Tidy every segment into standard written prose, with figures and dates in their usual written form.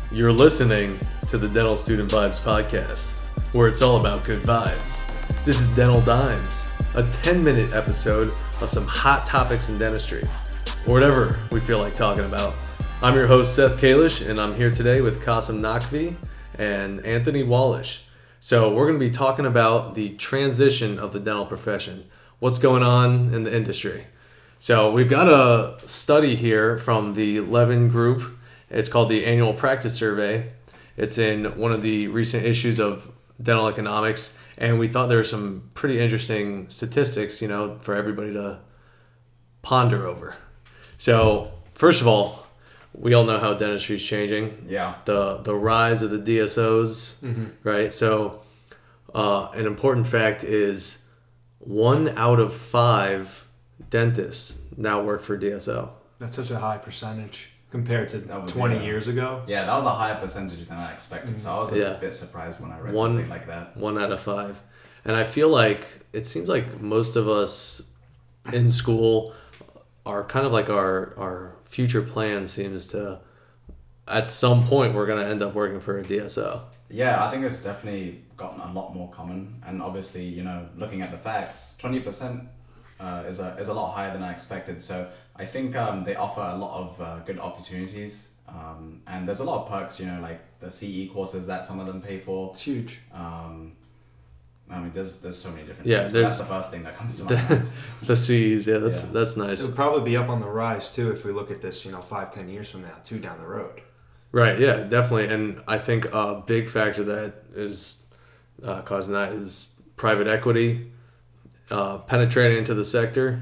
You're listening to the Dental Student Vibes podcast, where it's all about good vibes. This is Dental Dimes, a 10-minute episode of some hot topics in dentistry, or whatever we feel like talking about. I'm your host, Seth Kalish, and I'm here today with Qasim Naqvi and Anthony Wallish. So we're going to be talking about the transition of the dental profession, what's going on in the industry. So we've got a study here from the Levin Group. It's called the Annual Practice Survey. It's in one of the recent issues of Dental Economics, and we thought there were some pretty interesting statistics, for everybody to ponder over. So first of all, we all know how dentistry is changing. Yeah. The rise of the DSOs, right? So an important fact is 1 out of 5 dentists now work for DSO. That's such a high percentage compared to 20 years ago. Yeah, that was a higher percentage than I expected. So I was a bit surprised when I read something like that. 1 out of 5. And I feel like it seems like most of us in school are kind of like our future plan seems to, at some point, we're going to end up working for a DSO. Yeah, I think it's definitely gotten a lot more common. And obviously, looking at the facts, 20% is a lot higher than I expected. So I think they offer a lot of good opportunities. And there's a lot of perks, like the CE courses that some of them pay for. It's huge. There's so many different things. That's the first thing that comes to my mind. The Cs, that's nice. It'll probably be up on the rise, too, if we look at this, 5-10 years from now, too, down the road. Right, yeah, definitely. And I think a big factor that is causing that is private equity penetrating into the sector,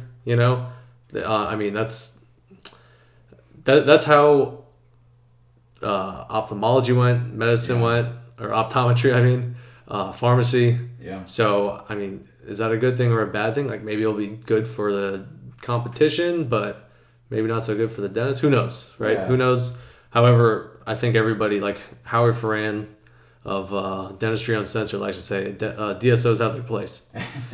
that's how ophthalmology went, medicine went, or optometry, pharmacy. Yeah. So, is that a good thing or a bad thing? Like, maybe it'll be good for the competition, but maybe not so good for the dentist. Who knows, right? Yeah. Who knows? However, I think everybody, like Howard Ferran of Dentistry Uncensored likes to say, DSOs have their place.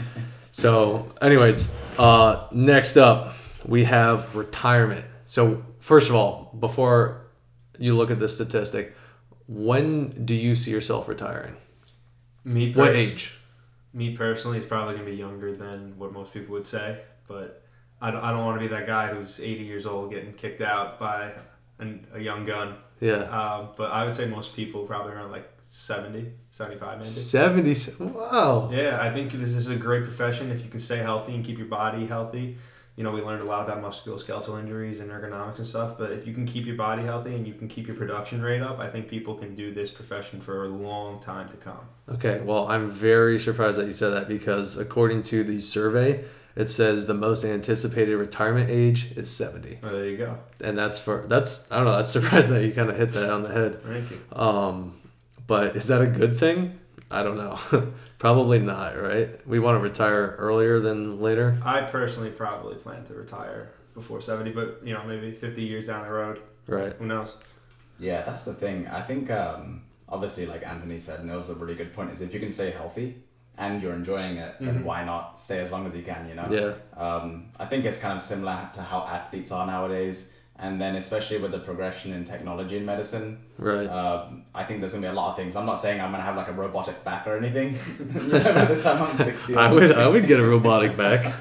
So, anyways, next up, we have retirement. So, first of all, before you look at this statistic, when do you see yourself retiring? What age? Me personally, it's probably going to be younger than what most people would say, but I don't want to be that guy who's 80 years old getting kicked out by a young gun. Yeah. But I would say most people probably around like 70, 75 maybe. 70? Wow. Yeah, I think this is a great profession if you can stay healthy and keep your body healthy. We learned a lot about musculoskeletal injuries and ergonomics and stuff, but if you can keep your body healthy and you can keep your production rate up, I think people can do this profession for a long time to come. Okay, well, I'm very surprised that you said that because according to the survey, it says the most anticipated retirement age is 70. Oh, there you go. And that's surprised that you kind of hit that on the head. Thank you. But is that a good thing? I don't know. Probably not, right? We want to retire earlier than later. I personally probably plan to retire before 70, but maybe 50 years down the road. Right. Who knows? Yeah, that's the thing. I think obviously, like Anthony said, and it was a really good point, is if you can stay healthy and you're enjoying it, then why not stay as long as you can, Yeah. I think it's kind of similar to how athletes are nowadays. And then especially with the progression in technology in medicine, right? I think there's going to be a lot of things. I'm not saying I'm going to have like a robotic back or anything by the time I'm 60 I would get a robotic back.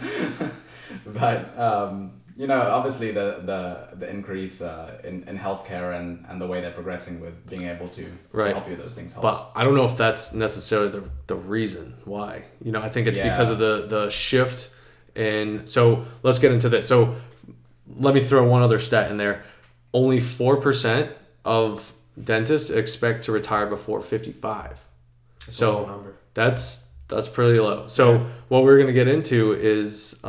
But, obviously the increase in healthcare and the way they're progressing with being able to help you with those things helps. But I don't know if that's necessarily the reason why. I think it's because of the shift in... So let's get into this. So let me throw one other stat in there. Only 4% of dentists expect to retire before 55. That's so a low number. That's pretty low. So what we're going to get into is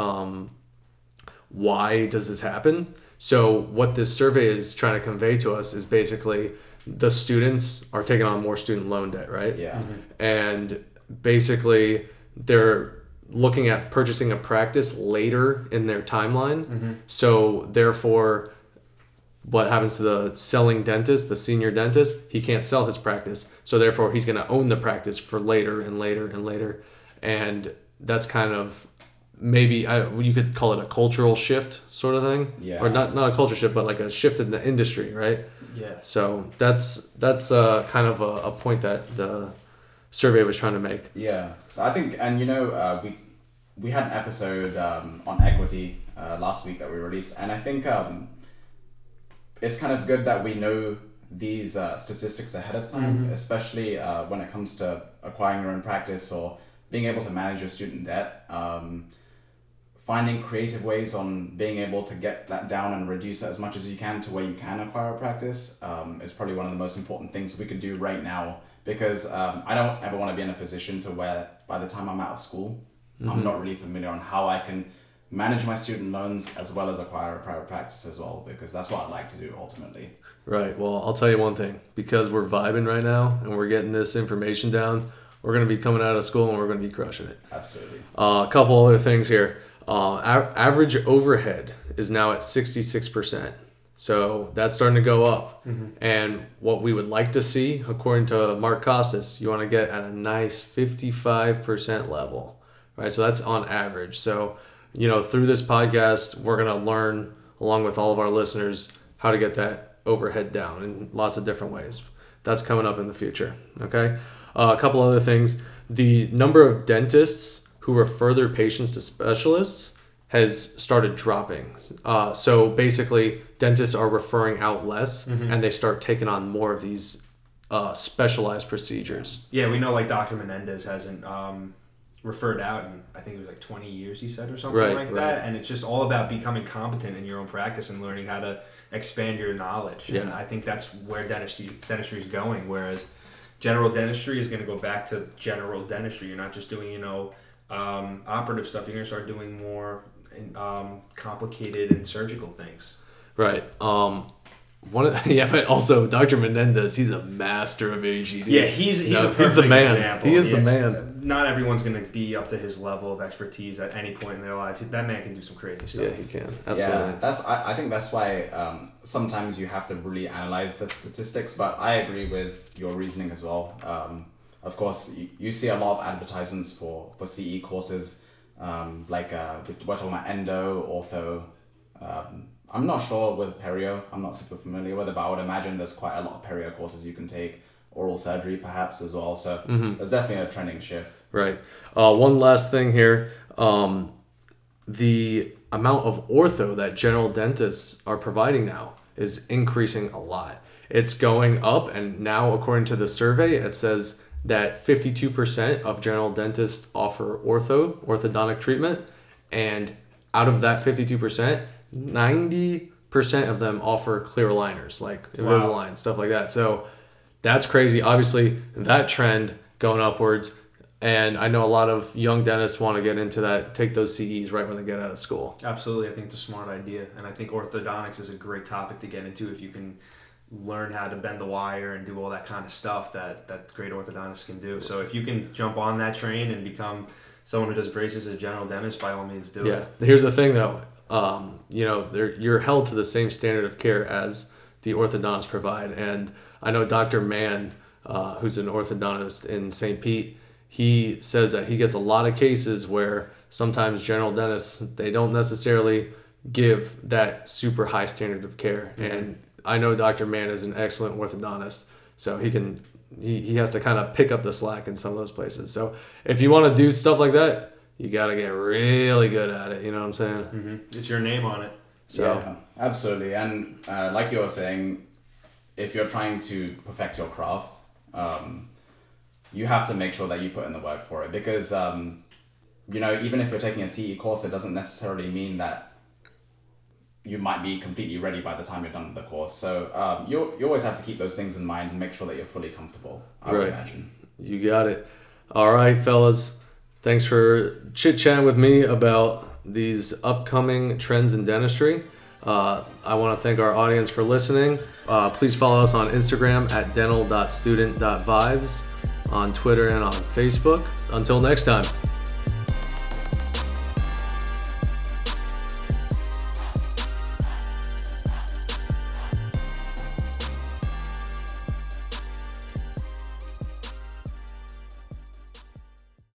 why does this happen? So what this survey is trying to convey to us is basically the students are taking on more student loan debt, right? Yeah. And basically they're looking at purchasing a practice later in their timeline. So therefore, what happens to the selling dentist, the senior dentist? He can't sell his practice. So therefore, he's going to own the practice for later and later and later. And that's kind of maybe you could call it a cultural shift sort of thing. Yeah. Or not a culture shift, but like a shift in the industry, right? Yeah. So that's kind of a point that the survey was trying to make. Yeah, I think, and we had an episode on equity last week that we released, and I think it's kind of good that we know these statistics ahead of time, especially when it comes to acquiring your own practice or being able to manage your student debt. Finding creative ways on being able to get that down and reduce it as much as you can to where you can acquire a practice is probably one of the most important things we could do right now, because I don't ever want to be in a position to where by the time I'm out of school, I'm not really familiar on how I can manage my student loans as well as acquire a private practice as well, because that's what I'd like to do ultimately. Right. Well, I'll tell you one thing, because we're vibing right now and we're getting this information down, we're going to be coming out of school and we're going to be crushing it. Absolutely. A couple other things here. Average overhead is now at 66%. So that's starting to go up. And what we would like to see, according to Mark Costas, you want to get at a nice 55% level, right? So that's on average. So, through this podcast, we're going to learn, along with all of our listeners, how to get that overhead down in lots of different ways. That's coming up in the future, okay? A couple other things. The number of dentists who refer their patients to specialists has started dropping. So basically, dentists are referring out less, and they start taking on more of these specialized procedures. Yeah, we know like Dr. Menendez hasn't referred out in, I think it was like 20 years, he said, or something that. And it's just all about becoming competent in your own practice and learning how to expand your knowledge. Yeah. And I think that's where dentistry is going, whereas general dentistry is going to go back to general dentistry. You're not just doing, operative stuff. You're going to start doing more complicated and surgical things. Right. But also Dr. Menendez, he's a master of AGD. Yeah, he's a perfect he's the man. example. He is the man. Not everyone's going to be up to his level of expertise at any point in their life. That man can do some crazy stuff. Yeah, he can. Absolutely. Yeah, I think that's why sometimes you have to really analyze the statistics, but I agree with your reasoning as well. Of course, you see a lot of advertisements for CE courses, we're talking about endo, ortho. I'm not sure with perio. I'm not super familiar with it, but I would imagine there's quite a lot of perio courses you can take. Oral surgery perhaps as well. So there's definitely a trending shift. Right. One last thing here. The amount of ortho that general dentists are providing now is increasing a lot. It's going up, and now according to the survey, it says that 52% of general dentists offer orthodontic treatment, and out of that 52%, 90% of them offer clear aligners, like Invisalign, stuff like that. So that's crazy. Obviously, that trend going upwards, and I know a lot of young dentists want to get into that, take those CEs right when they get out of school. Absolutely. I think it's a smart idea, and I think orthodontics is a great topic to get into if you can learn how to bend the wire and do all that kind of stuff that great orthodontists can do. So if you can jump on that train and become someone who does braces as a general dentist, by all means do it. Yeah. Here's the thing though. You're held to the same standard of care as the orthodontists provide. And I know Dr. Mann, who's an orthodontist in St. Pete, he says that he gets a lot of cases where sometimes general dentists, they don't necessarily give that super high standard of care. And I know Dr. Mann is an excellent orthodontist, so he has to kind of pick up the slack in some of those places. So if you want to do stuff like that, you got to get really good at it. You know what I'm saying? Mm-hmm. It's your name on it. So yeah, absolutely. And like you were saying, if you're trying to perfect your craft, you have to make sure that you put in the work for it, because even if you're taking a CE course, it doesn't necessarily mean that you might be completely ready by the time you're done with the course. So you always have to keep those things in mind and make sure that you're fully comfortable, I would imagine. You got it. All right, fellas. Thanks for chit-chatting with me about these upcoming trends in dentistry. I want to thank our audience for listening. Please follow us on Instagram at dental.student.vibes, on Twitter and on Facebook. Until next time.